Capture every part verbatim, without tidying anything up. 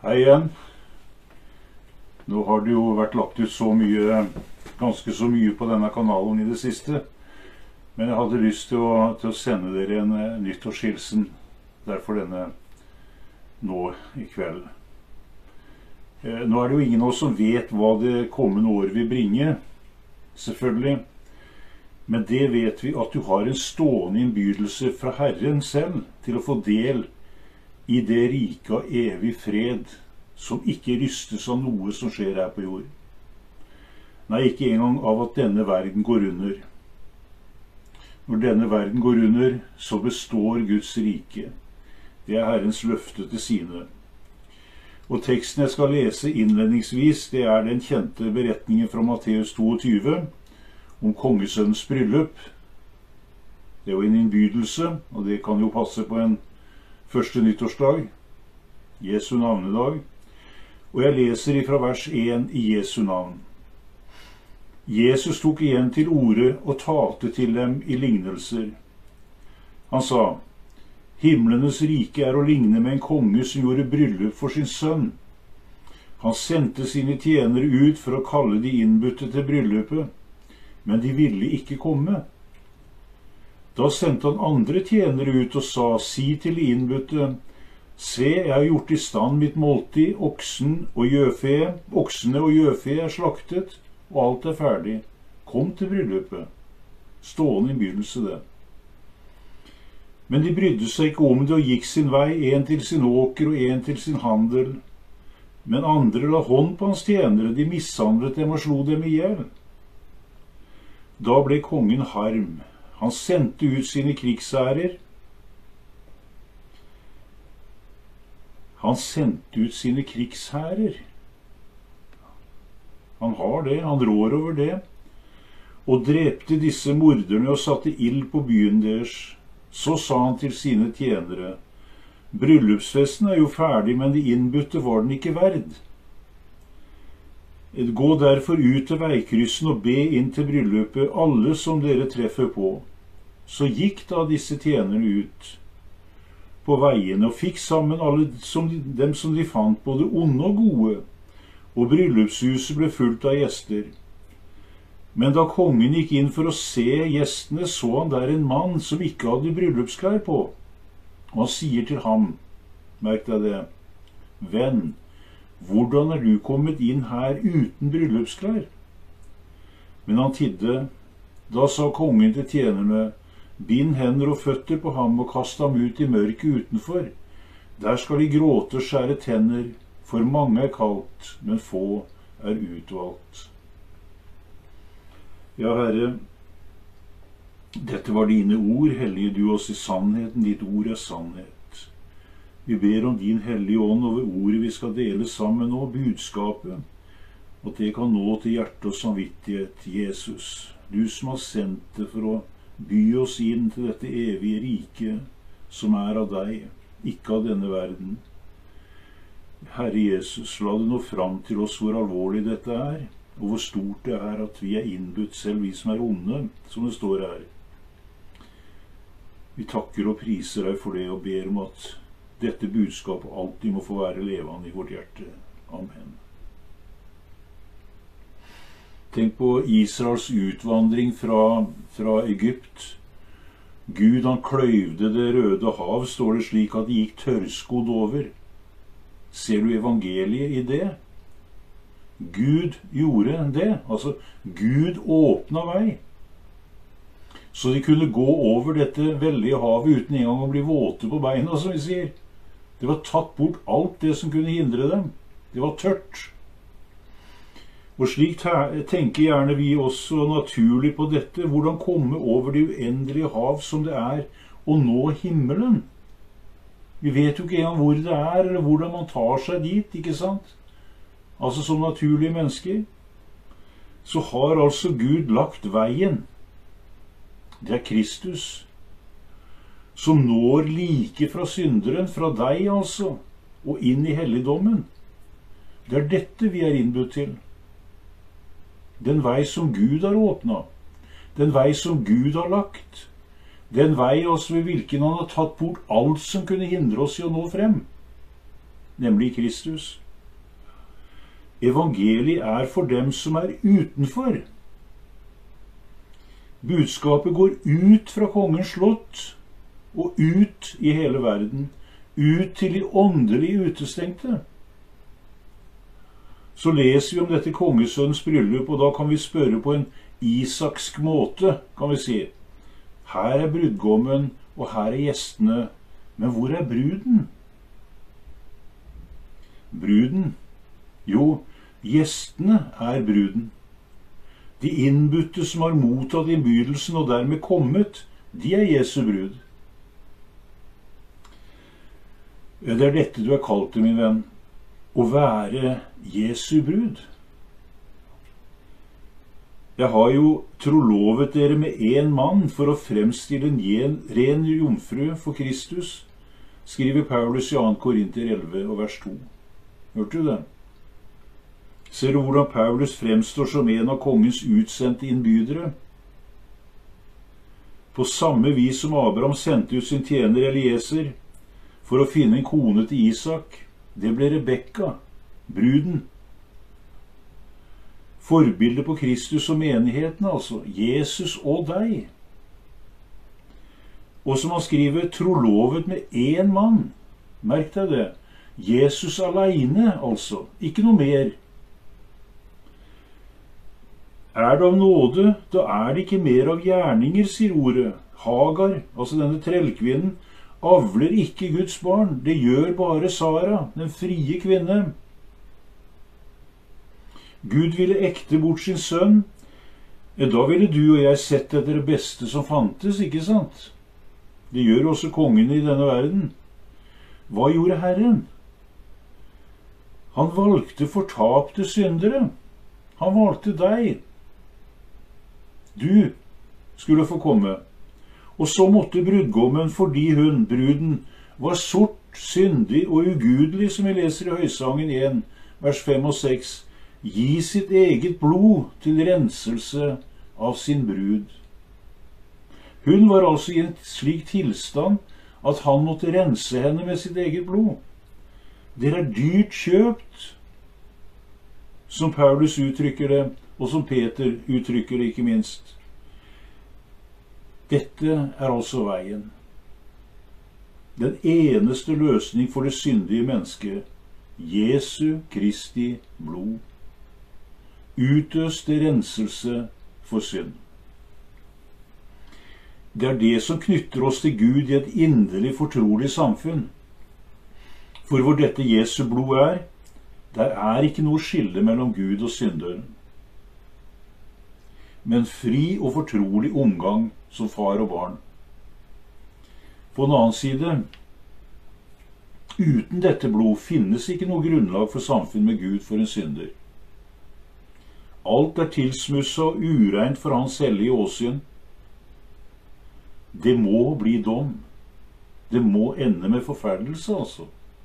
Hei igjen. Nå har det jo vært lagt ut så mye, ganske så mye på denne kanalen i det siste. Men jeg hadde lyst til å, til å sende dere en uh, nyttårshilsen. Derfor denne nå i kveld. Uh, nå er det jo ingen av oss som vet hva det kommende år vil bringe, selvfølgelig. Men det vet vi at du har en stående innbydelse fra Herren selv til å få del i det rike av evig fred, som ikke rystes av noe som skjer her på jord. Nei, ikke engang av at denne verden går under. Når denne verden går under, så består Guds rike. Det er Herrens løfte til sine. Og teksten jeg skal lese innledningsvis, det er den kjente beretningen fra Matteus toogtyve, om kongesønnens bryllup. Det er jo en innbydelse, og det kan jo passe på en første nyttårsdag, Jesu navnedag. Og jeg leser ifra vers én i Jesu navn. Jesus tok igjen til orde og talte til dem i lignelser. Han sa, himlenes rike er å ligne med en konge som gjorde bryllup for sin sønn. Han sendte sine tjenere ut for å kalle de innbudte til bryllupet, men de ville ikke komme. Da sendte han andre tjenere ut og sa, si til de innbudte, se, jeg har gjort i stand mitt måltid, oksen og gjøfe, oksene og gjøfe er slaktet, og alt er ferdig. Kom til bryllupet. Stående innbydelse det. Men de brydde seg ikke om det og gikk sin vei, en til sin åker og en til sin handel. Men andre la hånd på hans tjenere, de mishandlet dem og slo dem ihjel. Da ble kongen harm. Han sendte ut sine krigsherrer. Han sendte ut sine krigsherrer. Han har det, han rår over det. Og drepte disse morderne og satte ild på byen deres. Så sa han til sine tjenere, bryllupsfesten er jo ferdig, men de innbudte var den ikke verd. Gå derfor ut til veikryssen og be inn til bryllupet, alle som dere treffer på. Så gikk da disse tjenerne ut på veiene og fikk sammen alle som, dem som de fant, både onde og gode, og bryllupshuset ble fullt av gjester. Men da kongen gikk inn for å se gjestene, så han der en mann som ikke hadde bryllupsklær på. Og han sier til ham, merk deg det, venn, hvordan er du kommet inn her uten bryllupsklær? Men han tidde. Da sa kongen til tjenerne, bind hender og føtter på ham og kast ham ut i mørket utenfor. Der skal de gråte og skjære tenner, for mange er kalt, men få er utvalgt. Ja, Herre, dette var dine ord, hellige du oss i sannheten, ditt ord er sannhet. Vi ber om din hellige ånd over ordet vi skal dele sammen nå, budskapet, at det kan nå til hjerte og samvittighet, Jesus, du som har sendt det for å by oss inn til dette evige rike som er av deg, ikke av denne verden. Herre Jesus, la det nå fram til oss hvor alvorlig dette er, og hvor stort det er at vi er innbudt, selv vi som er onde, som det står her. Vi takker og priser deg for det, og ber om at dette budskapet alltid må få være levende i vårt hjerte. Amen. Tenk på Israels utvandring fra, fra Egypt. Gud, han kløyvde det røde hav, står det slik at de gikk tørrskodd over. Ser du evangeliet i det? Gud gjorde det. Altså, Gud åpna vei. Så de kunne gå over dette veldige havet uten engang å bli våte på beina, som vi sier. Det var tatt bort alt det som kunne hindre dem. Det var tørt. Og slik tenker gjerne vi også naturlig på dette, hvordan komme over det uendelige hav som det er, og nå himmelen. Vi vet jo ikke engang hvor det er, eller hvordan man tar seg dit, ikke sant? Altså som naturlige mennesker. Så har altså Gud lagt veien. Det er Kristus, som når like fra synderen, fra deg altså, og inn i helligdommen. Det er dette vi er innbudt til. Den vei som Gud har åpnet, den vei som Gud har lagt, den vei altså ved hvilken han har tatt bort alt som kunne hindre oss i å nå frem. nemlig Kristus. Evangeliet er for dem som er utenfor. Budskapet går ut fra kongens slott og ut i hele verden, ut til de åndelig utestengte. Så leser vi om dette kongesønnens bryllup, og da kan vi spørre på en isaksk måte, kan vi si. Her er brudgommen, og her er gjestene, men hvor er bruden? Bruden? Jo, gjestene er bruden. De innbytte som har mottatt innbydelsen og dermed kommet, de er Jesu brud. Det er dette du er kalt til, min venn, å være Jesu brud. Jeg har jo trolovet dere med en mann for å fremstille en ren jomfru for Kristus, skriver Paulus i andre Korinter elleve og vers to. Hørte du det? Ser du hvordan Paulus fremstår som en av kongens utsendte innbydere? På samme vis som Abraham sendte ut sin tjener Elieser for å finne en kone til Isak, det ble Rebekka, bruden. Forbildet på Kristus og menigheten, altså. Jesus og deg. Og som han skriver, trolovet med én mann. Merk deg det. Jesus alene, altså. Ikke noe mer. Er det av nåde, da er det ikke mer av gjerninger, sier ordet. Hagar, altså denne trellkvinnen, avler ikke Guds barn. Det gjør bare Sara, den frie kvinne. Gud ville ekte bort sin sønn. Da ville du og jeg sett etter det beste som fantes, ikke sant? Det gjør også kongene i denne verden. Hva gjorde Herren? Han valgte fortapte syndere. Han valgte deg. Du skulle få komme. Og så måtte brudgommen, fordi hun, bruden, var sort, syndig og ugudelig, som vi leser i Høysangen en, vers fem og seks, gi sitt eget blod til renselse av sin brud. Hun var altså i en slik tilstand at han måtte rense henne med sitt eget blod. Dere er dyrt kjøpt, som Paulus uttrykker det, og som Peter uttrykker det ikke minst. Dette er altså veien. Den eneste løsning for det syndige mennesket, Jesu Kristi blod. Utøste renselse for synd. Det er det som knytter oss til Gud i et inderlig fortrolig samfunn. For hvor dette Jesu blod er, der er ikke noe skille mellom Gud og synderen. Men fri og fortrolig omgang som far og barn. På en annen side, uten dette blod finnes ikke noe grunnlag for samfunn med Gud for en synder. Alt er tilsmusset og ureint for hans hellige åsyn. Det må bli dom. Det må ende med forferdelse, altså.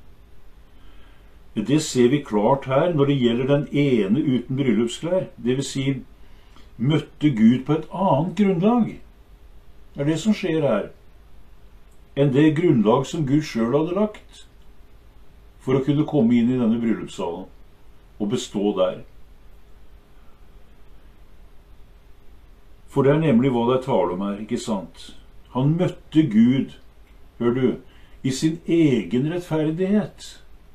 Det ser vi klart her når det gjelder den ene uten bryllupsklær. Det vil si, møtte Gud på et annet grunnlag. Det er det som skjer her. Enn det grunnlag som Gud selv hadde lagt for å kunne komme inn i denne bryllupssalen og bestå der. For det er nemlig hva det er tale om her, ikke sant? Han møtte Gud, hør du, i sin egen rettferdighet.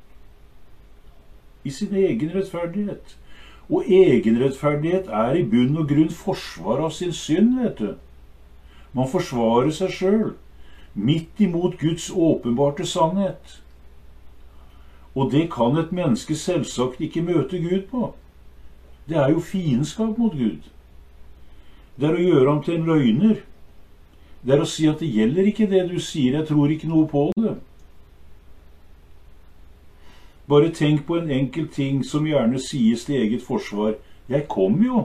I sin egen rettferdighet. Og egenrettferdighet er i bunn og grunn forsvar av sin synd, vet du. Man forsvarer seg selv, midt imot Guds åpenbarte sannhet. Og det kan et menneske selvsagt ikke møte Gud på. Det er jo fiendskap mot Gud. Det er å gjøre ham til en løgner. Det er å si at det gjelder ikke det du sier, jeg tror ikke noe på det. Bare tenk på en enkel ting som gjerne sies til eget forsvar. Jeg kom jo.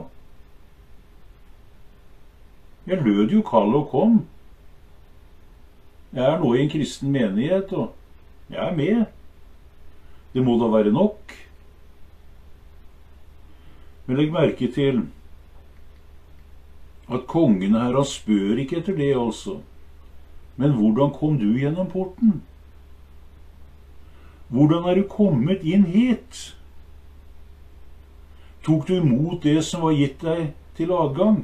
Jeg lød jo kall og kom. Jeg er nå i en kristen menighet, og jeg er med. Det må da være nok. Men legg merke til at kongene her, han spør ikke etter det altså. Men hvordan kom du gjennom porten? hvordan er du kommet inn hit? Tok du imot det som var gitt deg til adgang?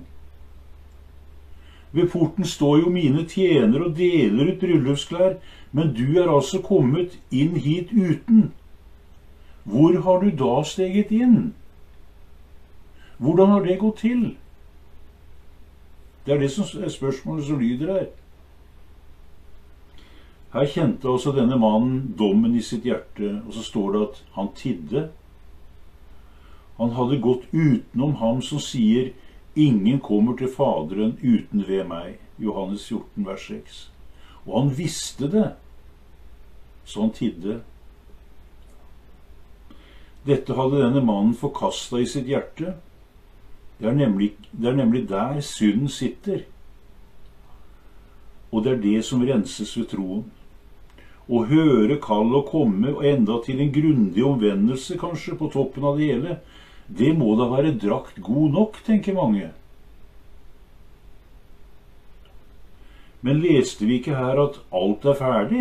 Ved porten står jo mine tjenere og deler ut bryllupsklær, men du er altså kommet inn hit uten. Hvor har du da steget inn? Hvordan har det gått til? Det er det som er spørsmålet som lyder her. Her kjente altså denne mannen dommen i sitt hjerte, og så står det at han tidde. Han hadde gått utenom ham som sier, ingen kommer til Faderen uten ved meg. Johannes fjorten, vers seks. Og han visste det, så han tidde. Dette hadde denne mannen forkastet i sitt hjerte. Det er nemlig, det er nemlig der synden sitter. Og det er det som renses ved troen. Å høre kall og komme, og enda til en grundig omvendelse kanskje på toppen av det hele, det må da være drakt god nok, tenker mange. Men leste vi ikke her at alt er ferdig?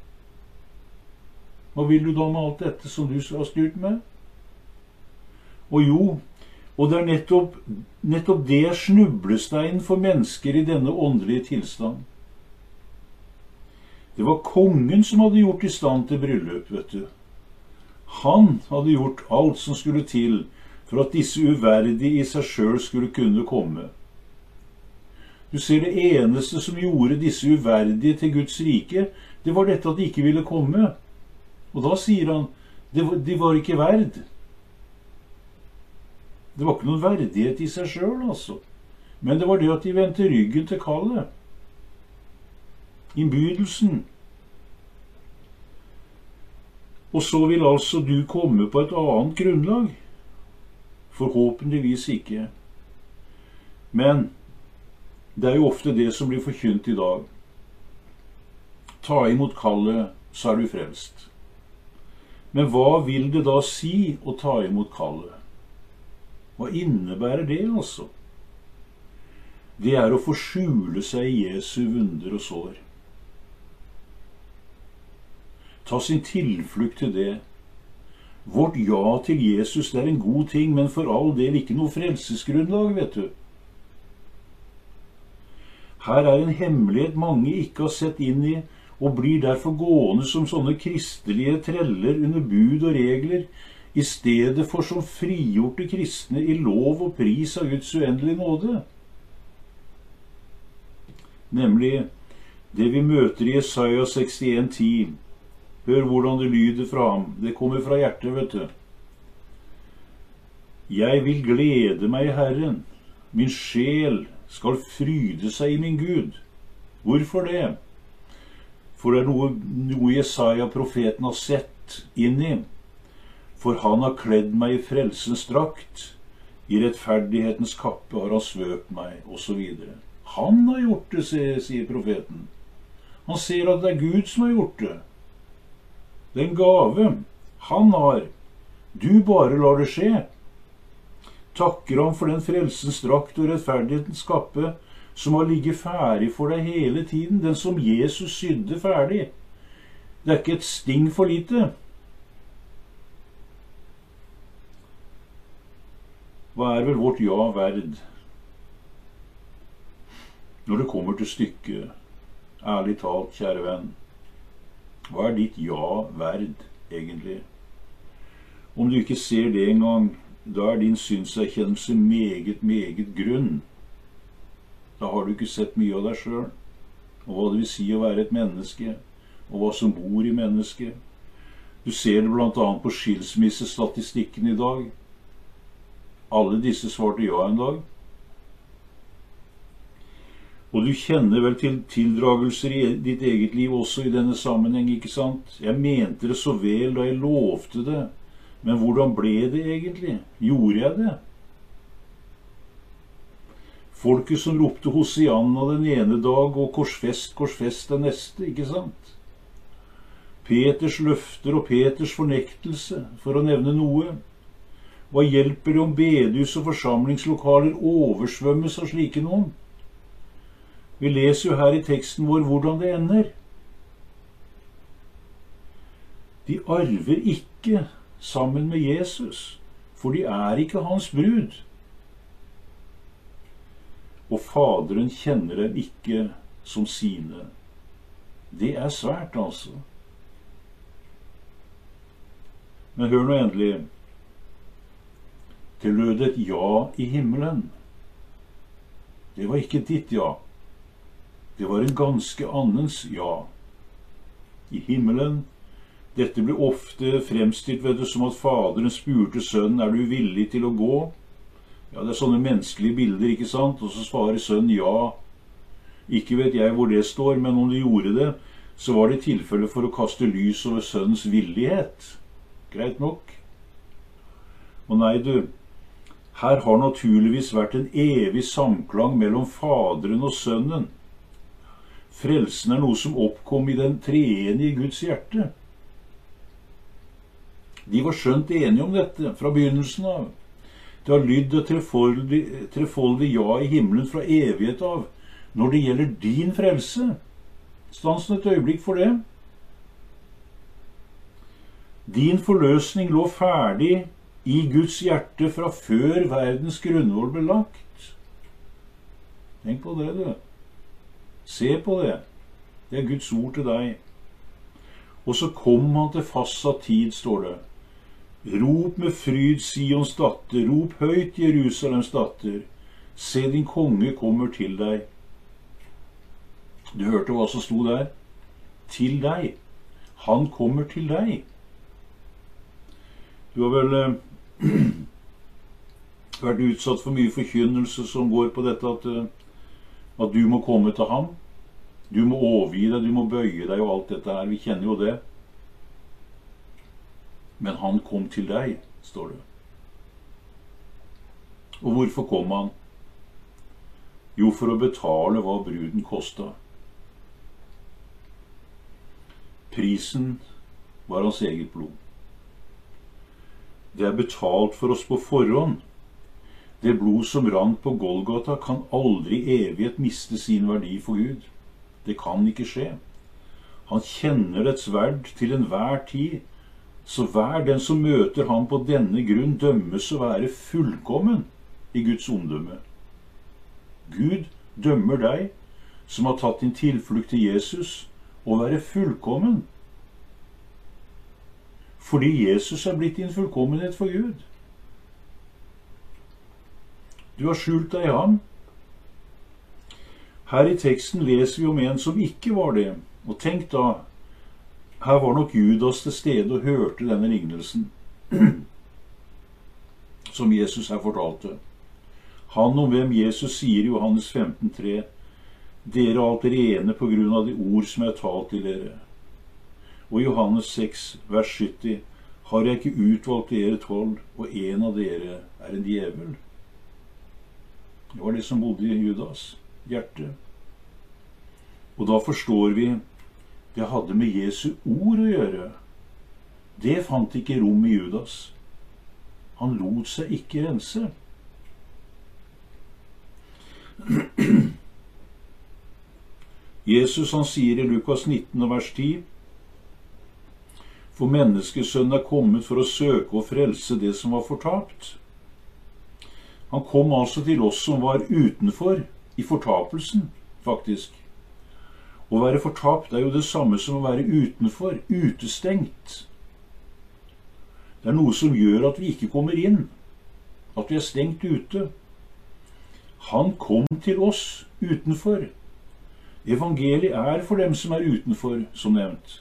Hva vil du da med alt dette som du har styrt med? Og jo, og det er nettopp, nettopp det er snublesteinen for mennesker i denne åndelige tilstand. Det var kongen som hadde gjort i stand til bryllup, vet du. Han hadde gjort alt som skulle til for at disse uverdige i seg selv skulle kunne komme. Du ser, det eneste som gjorde disse uverdige til Guds rike, det var dette at de ikke ville komme. Og da sier han, de var ikke verd. Det var ikke noen verdighet i seg selv, altså. Men det var det at de vendte ryggen til kallet. Innbydelsen. Og så vil altså du komme på et annet grunnlag. Forhåpentligvis ikke. Men det er jo ofte det som blir forkynt i dag. Ta imot kallet, så er du frelst. Men hva vil det da si å ta imot kallet? Hva innebærer det, altså? Det er å forskjule seg i Jesu vunder og sår. Ta sin tilflukt til det. Vårt ja til Jesus, det er en god ting, men for all del ikke noe frelsesgrunnlag, vet du. Her er en hemmelighet mange ikke har sett inn i, og blir derfor gående som sånne kristelige treller under bud og regler, i stedet for som frigjorte kristne i lov og pris av Guds uendelige nåde. Nemlig det vi møter i Jesaja sekstien ti. Hør hvordan det lyder fra ham. Det kommer fra hjertet, vet du. Jeg vil glede meg i Herren. Min sjel skal fryde seg i min Gud. Hvorfor det? For det er noe, noe Jesaja profeten har sett inn i. For han har kledd meg i frelsens drakt. I rettferdighetens kappe har han svøpt meg, og så videre. Han har gjort det, sier profeten. Han ser at det er Gud som har gjort det. Den gave han har, du bare lar det skje. Takker han for den frelsens drakt og rettferdighetens kappe som har ligget ferdig for deg hele tiden, den som Jesus sydde ferdig. Det er ikke et sting for lite. Hva er vel vårt ja verd? Når det kommer til stykket, ærlig talt, kjære venn, hva er ditt ja verd, egentlig? Om du ikke ser det engang, da er din synserkjennelse meget, meget grunn. Da har du ikke sett mye av deg selv, og hva det vil si å være et menneske, og hva som bor i mennesket. Du ser det blant annet på skilsmissestatistikken i dag. Alle disse svarte ja en dag. Og du kjenner vel til tildragelser i ditt eget liv også i denne sammenheng, ikke sant? Jeg mente det så vel da jeg lovte det, men hvordan ble det egentlig? Gjorde jeg det? Folket som ropte Hosianna den ene dag, og korsfest, korsfest den neste, ikke sant? Peters løfter og Peters fornektelse, for å nevne noe. Hva hjelper det om bedehus og forsamlingslokaler oversvømmes av slike noen? Vi leser jo her i teksten vår hvordan det ender. De arver ikke sammen med Jesus, for de er ikke hans brud. Og Faderen kjenner dem ikke som sine. Det er svært, altså. Men hør nå endelig. Det lød et ja i himmelen. Det var ikke ditt ja. Det var en ganske annens ja. I himmelen. Dette ble ofte fremstilt, vet du, som at Faderen spurte sønnen, er du villig til å gå? Ja, det er sånne menneskelige bilder, ikke sant? Og så svarer sønnen ja. Ikke vet jeg hvor det står, men om de gjorde det, så var det i tilfelle for å kaste lys over sønnens villighet. Greit nok. Og nei, du, her har naturligvis vært en evig samklang mellom Faderen og Sønnen. Frelsen er noe som oppkom i den treenige Guds hjerte. De var skjønt enige om dette fra begynnelsen av. Det har lydd et trefoldig, trefoldig ja i himmelen fra evighet av når det gjelder din frelse. Stansen et øyeblikk for det. Din forløsning lå ferdig i Guds hjerte fra før verdens grunnvoll ble lagt. Tenk på det, du. Se på det. Det er Guds ord til deg. Og så kom han til fastsatt tid, står det. Rop med fryd, Sions datter, rop høyt, Jerusalems datter. Se, din konge kommer til deg. Du hørte hva som sto der? Til deg. Han kommer til deg. Du har vel eh, vært utsatt for mye forkynnelse som går på dette at, eh, at du må komme til ham. Du må overgi deg, du må bøye deg og alt dette her. Vi kjenner jo det. Men han kom til deg, står det. Og hvorfor kom han? Jo, for å betale hva bruden kostet. Prisen var hans eget blod. Det er betalt for oss på forhånd. Det blod som rant på Golgata kan aldri i evighet miste sin verdi for Gud. Det kan ikke skje. Han kjenner dets verd til enhver tid, så hver den som møter ham på denne grunn dømmes å være fullkommen i Guds omdømme. Gud dømmer deg som har tatt din tilflukt til Jesus, å være fullkommen. Fordi Jesus er blitt din fullkommenhet for Gud. Du har skjult deg i ham. Her i teksten leser vi om en som ikke var det. Og tenk da, her var nok Judas til stede og hørte denne lignelsen som Jesus her fortalte. Han om hvem Jesus sier i Johannes femten tre, dere er alt rene på grunn av de ord som er talt til dere. Og i Johannes seks, vers sytti, har jeg ikke utvalgt dere tolv, og en av dere er en djevel. Det var det som bodde i Judas hjerte. Og da forstår vi, det hadde med Jesu ord å gjøre. Det fant ikke rom i Judas. Han lot seg ikke rense. Jesus han sier i Lukas nitten vers ti, for menneskesønnen er kommet for å søke og frelse det som var fortapt. Han kom altså til oss som var utenfor i fortapelsen, faktisk. Å være fortapt er jo det samme som å være utenfor, utestengt. Det er noe som gjør at vi ikke kommer inn, at vi er stengt ute. Han kom til oss utenfor. Evangeliet er for dem som er utenfor, som nevnt.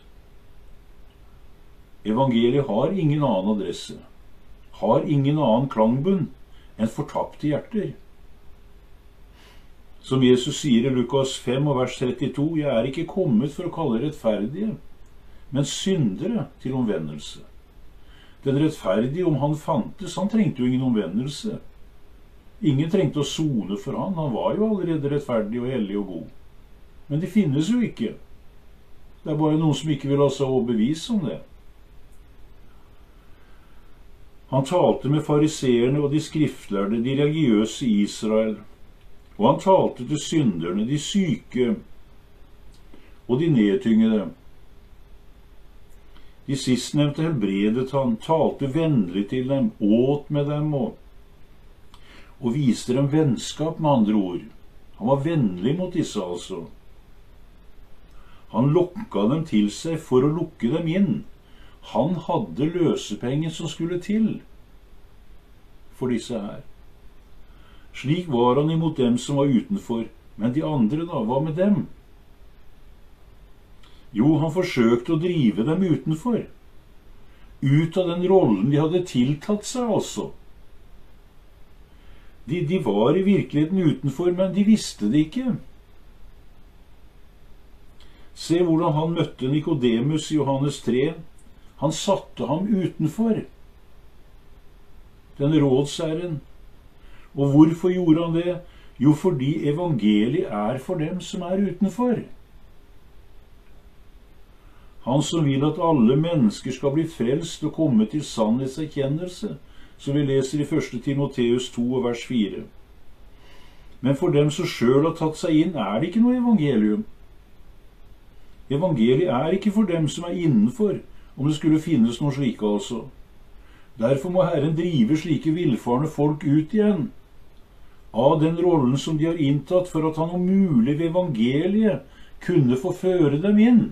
Evangeliet har ingen annen adresse, har ingen annen klangbunn enn fortapte hjerter. Som Jesus sier i Lukas fem og vers trettito, jeg er ikke kommet for å kalle rettferdige, men syndere til omvendelse. Den rettferdige, om han fantes, han trengte jo ingen omvendelse. Ingen trengte å sone for han, han var jo allerede rettferdig og hellig og god. Men de finnes jo ikke. Det er bare noen som ikke vil ha seg overbevise om det. Han talte med fariseerne og de skriftlærde, de religiøse i Israel, og han talte til synderne, de syke og de nedtyngede. De sistnevnte helbredet han, talte vennlig til dem, åt med dem og, og viste dem vennskap, med andre ord. Han var vennlig mot disse, altså. Han lokka dem til seg for å lukke dem inn. Han hadde løsepenger som skulle til for disse her. Slik var han imot dem som var utenfor. Men de andre da, hva med dem? Jo, han forsøkte å drive dem utenfor. Ut av den rollen de hadde tiltatt seg, altså. De, de var i virkeligheten utenfor, men de visste det ikke. Se hvordan han møtte Nikodemus i Johannes tre. Han satte ham utenfor. Den rådsherren. Og hvorfor gjorde han det? Jo, fordi evangeliet er for dem som er utenfor. Han som vil at alle mennesker skal bli frelst og komme til sannhetserkjennelse, som vi leser i første Timoteus to og vers fire. Men for dem som selv har tatt seg inn, er det ikke noe evangelium. Evangeliet er ikke for dem som er innenfor, om det skulle finnes noe slike altså. Derfor må Herren drive slike villfarne folk ut igjen, av den rollen som de har inntatt, for at han om mulig ved evangeliet kunne få føre dem inn.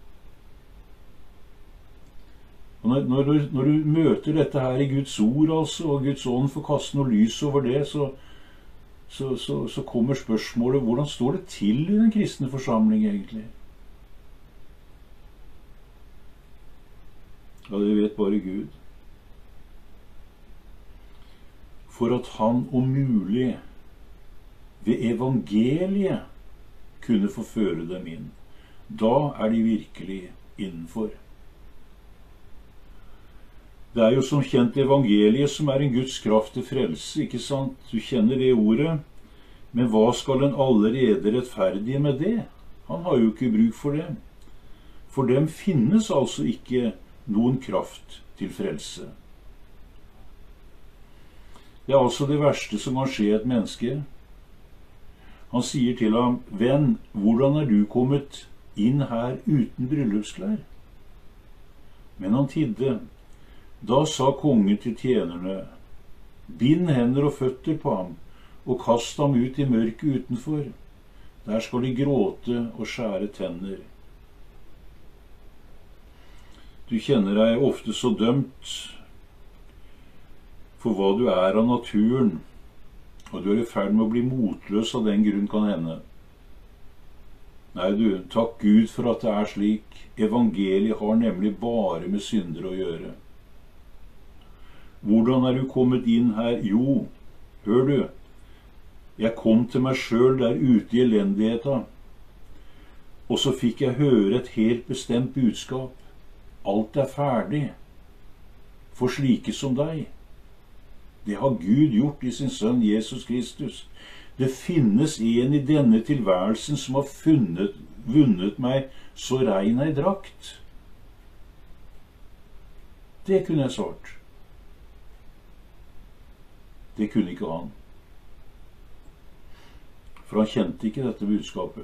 Og når, når, du, når du møter dette her i Guds ord, altså, og Guds ånd får kaste noe lys over det, så, så, så, så kommer spørsmålet, hvordan står det til i den kristne forsamling egentlig? Ja, det vet bare Gud. For at han om mulig ved evangeliet kunne få føre dem inn. Da er de virkelig innenfor. Det er jo som kjent evangeliet som er en Guds kraft til frelse, ikke sant? Du kjenner det ordet. Men hva skal en allerede rettferdige med det? Han har jo ikke bruk for det. For dem finnes altså ikke noen kraft til frelse. Det er altså det verste som kan skje et menneske. Han sier til ham, venn, hvordan er du kommet inn her uten bryllupsklær? Men han tidde. Da sa kongen til tjenerne, bind hender og føtter på ham, og kast ham ut i mørket utenfor. Der skal de gråte og skjære tenner. Du kjenner deg ofte så dømt for hva du er av naturen, og du er i ferd med å bli motløs av den grunn kan hende. Nei du, takk Gud for at det er slik. Evangeliet har nemlig bare med syndere å gjøre. Hvordan er du kommet inn her? Jo, hør du, jeg kom til meg selv der ute i elendigheten, og så fikk jeg høre et helt bestemt budskap. Alt er ferdig for slike som deg. Det har Gud gjort i sin sønn Jesus Kristus. Det finnes en i denne tilværelsen som har funnet, vunnet meg så rein ei drakt. Det kunne jeg svart. Det kunne ikke han. For han kjente ikke dette budskapet.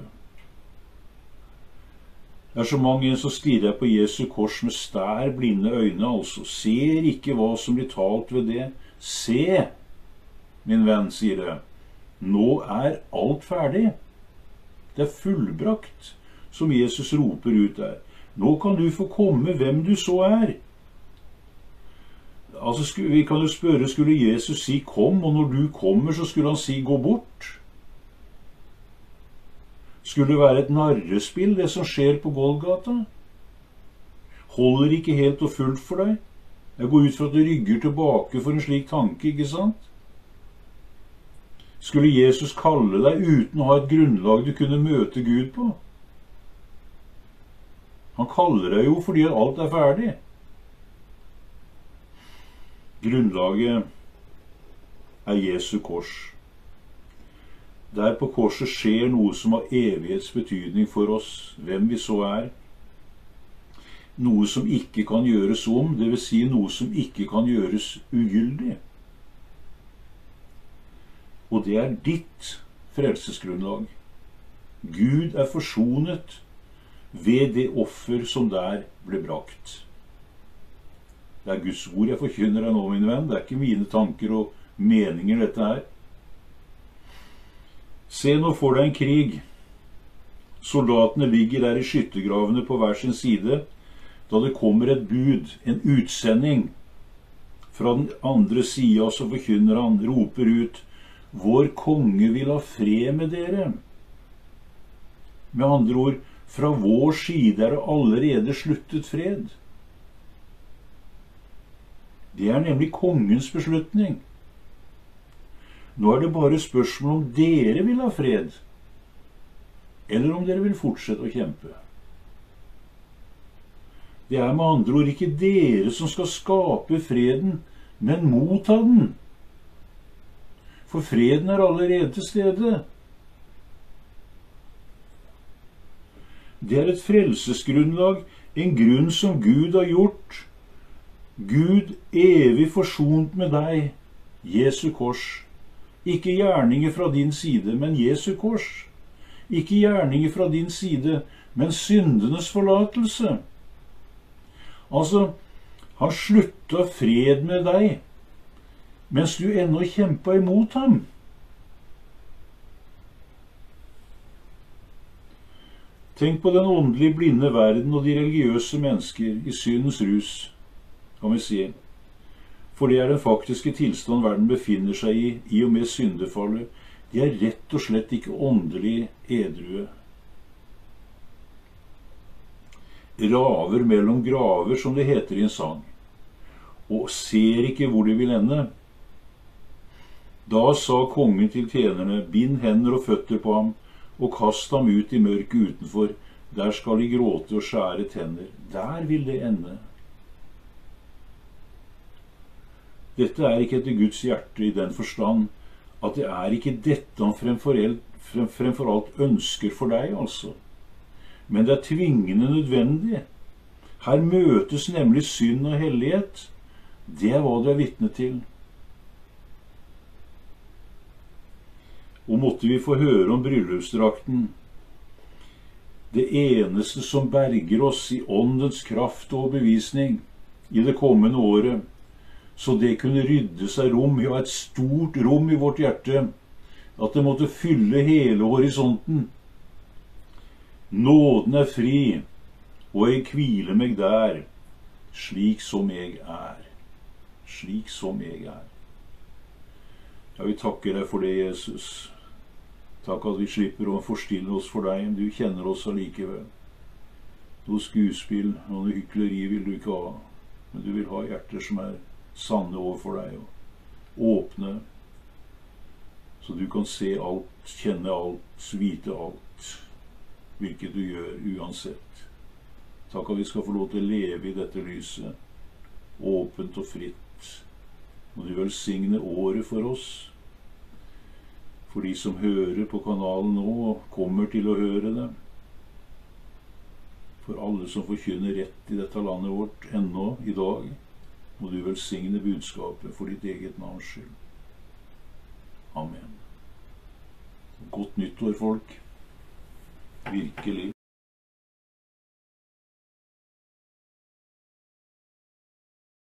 Det er så mange som stirrer på Jesu kors med stær blinde øyne, altså. Ser ikke hva som blir talt ved det. Se, min venn, sier det. Nå er alt ferdig. Det er fullbrakt, som Jesus roper ut der. Nå kan du få komme hvem du så er. Altså, vi kan jo spørre, skulle Jesus si kom, og når du kommer, så skulle han si gå bort? Skulle det være et narrespill, det som skjer på Golgata? Holder ikke helt og fullt for deg? Jeg går ut fra at du rygger tilbake for en slik tanke, ikke sant? Skulle Jesus kalle deg uten å ha et grunnlag du kunne møte Gud på? Han kaller deg jo fordi alt er ferdig. Grunnlaget er Jesu kors. Der på korset skjer noe som har evighetsbetydning for oss, hvem vi så er. Noe som ikke kan gjøres om, det vil si noe som ikke kan gjøres ugyldig. Og det er ditt frelsesgrunnlag. Gud er forsonet ved det offer som der ble brakt. Det er Guds ord jeg forkynner deg nå, min venn. Det er ikke mine tanker og meninger dette her. Se nå for deg en krig. Soldatene ligger der i skyttergravene på hver sin side, da det kommer et bud, en utsending. Fra den andre siden så forkynner han, roper ut, vår konge vil ha fred med dere. Med andre ord, fra vår side er det allerede sluttet fred. Det er nemlig kongens beslutning. Nå er det bare spørsmål om dere vil ha fred, eller om dere vil fortsette å kjempe. Det er med andre ord ikke dere som skal skape freden, men motta den. For freden er allerede til stede. Det er et frelsesgrunnlag, en grunn som Gud har gjort. Gud evig forsont med deg, Jesu kors. Ikke gjerninger fra din side, men Jesu kors. Ikke gjerninger fra din side, men syndenes forlatelse. Altså, han slutta fred med deg, mens du ennå kjempa imot ham. Tenk på den åndelig blinde verden og de religiøse mennesker i syndens rus, kan vi si. For det er den faktiske tilstand verden befinner seg i, i og med syndefallet. De er rett og slett ikke åndelig edrue. Raver mellom graver, som det heter i en sang, og ser ikke hvor de vil ende. Da sa kongen til tjenerne, bind hender og føtter på ham, og kast ham ut i mørket utenfor. Der skal de gråte og skjære tenner. Der vil det ende. Dette er ikke etter Guds hjerte i den forstand at det er ikke dette han fremfor, frem, fremfor alt ønsker for deg, altså. Men det er tvingende nødvendig. Her møtes nemlig synd og hellighet. Det er hva du er vitne til. Og måtte vi få høre om bryllupsdrakten, det eneste som berger oss i åndens kraft og bevisning i det kommende året, så det kunne rydde seg rom, ja, et stort rom i vårt hjerte, at det måtte fylle hele horisonten. Nåden er fri, og jeg hviler meg der, slik som jeg er. Slik som jeg er. Ja, vi takker deg for det, Jesus. Takk at vi slipper å forstille oss for deg, men du kjenner oss allikevel. Noe skuespill, noe hykleri vil du ikke ha, men du vil ha hjerter som er sanne overfor deg, og åpne, så du kan se alt, kjenne alt, vite alt, hvilket du gjør uansett. Takk at vi skal få lov til å leve i dette lyset, åpent og fritt. Må du velsigne året for oss, for de som hører på kanalen nå, og kommer til å høre det, for alle som forkynner rett i dette landet vårt ennå i dag, må du velsigne budskapet for ditt eget navns skyld. Amen. Godt nyttår, folk. Virkelig.